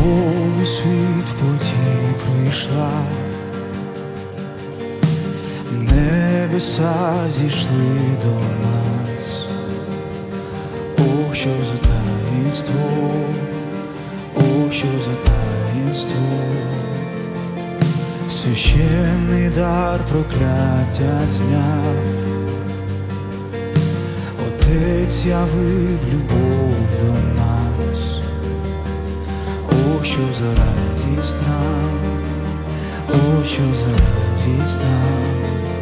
любов у світ в плоті прийшла, небеса зійшли до нас. О, що за таїнство, о, що за таїнство, священний дар прокляття зняв. Отець явив любов до нас. О, що за радість нам, о, що за радість нам.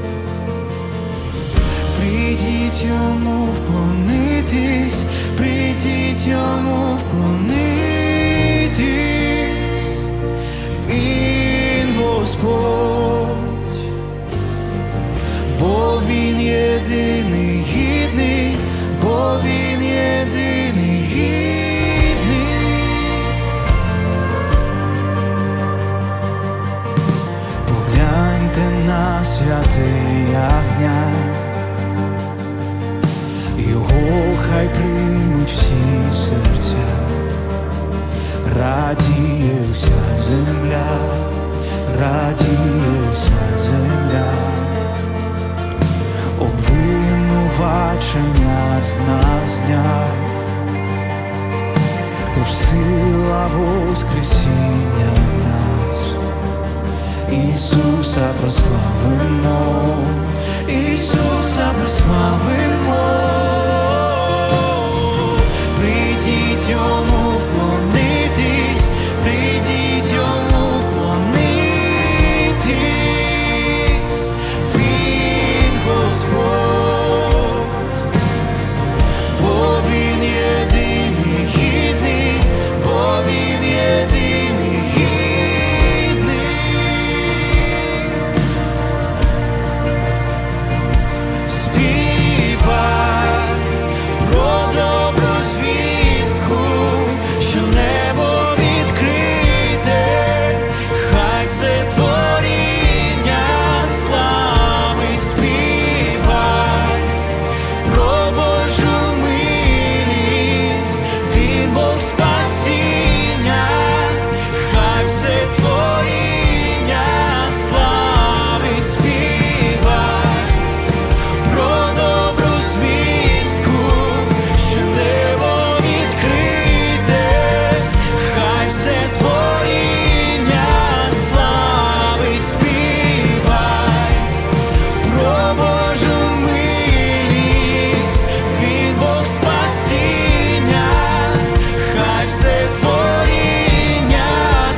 Прийдіть йому вклонитись, прийдіть йому вклонитись. Він Господь, бо Він єдиний гідний, бо Він єдиний гідний. Погляньте на святий ягня, його хай приймуть всі серця. Радіє вся земля, радіє вся земля. Обвинувачення з нас зняв, тож сила воскресіння в нас. Ісуса прославимо, Ісуса прославимо. Прийдіть йому вклонитись, прийдіть йому вклонитись. Він Господь, бо Він єдиний гідний, бо Він єдиний гідний. Співай про добру звістку, що небо відкрите, хай все творіння славить. Співай про Божу милість, Він Бог спасіння, хай все творіння славить. Співай про добру звістку, що небо відкрите, хай все творіння славить. Співай про Божу милість, Він Бог спасіння, хай все творіння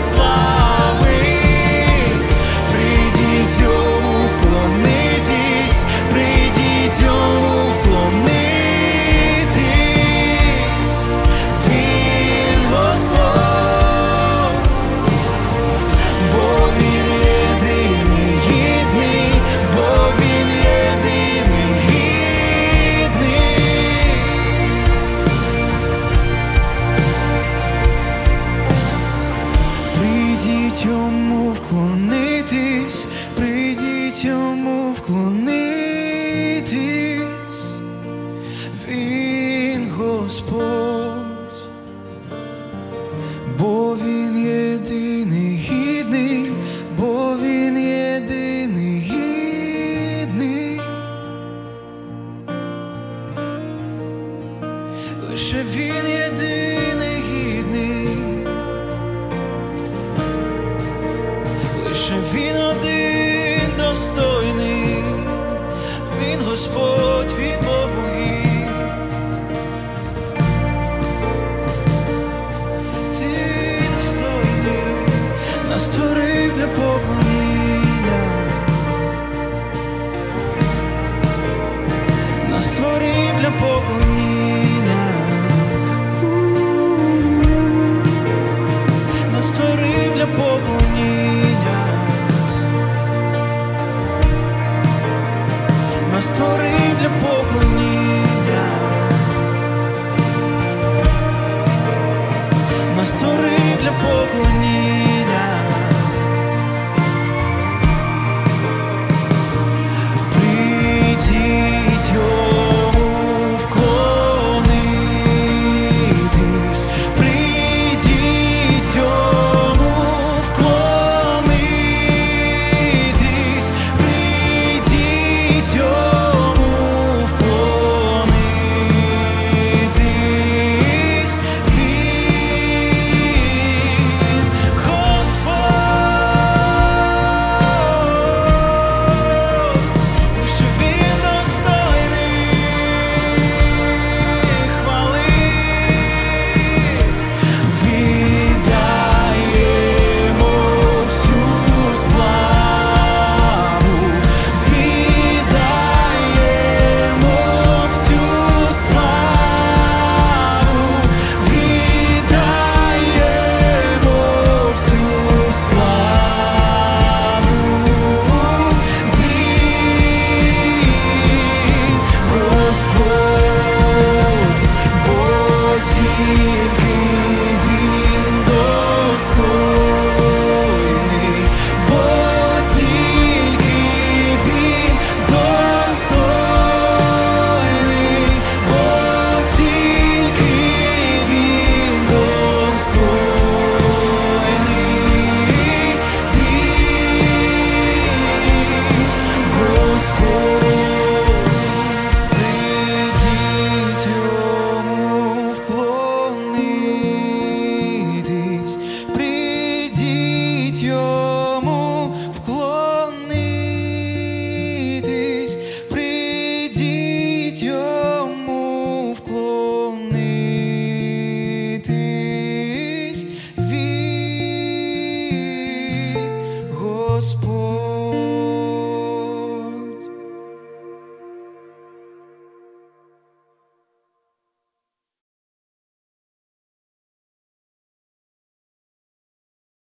славить. Прийдіть йому вклонитись, прийдіть йому вклонитись. Він Господь, бо Він єдиний гідний, бо Він єдиний гідний. Прийдіть йому вклонитись, прийдіть йому вклонитись. Він Господь, бо Він єдиний гідний, бо Він єдиний гідний. Лише Він єдиний гідний, лише Він один достойний. Він Господь, Він Бог богів. Ти достойний, нас створив для поклоніння, нас створив для поклоніння, нас створив для поклоніння, нас створив для поклоніння, нас створив для поклоніння. Господь.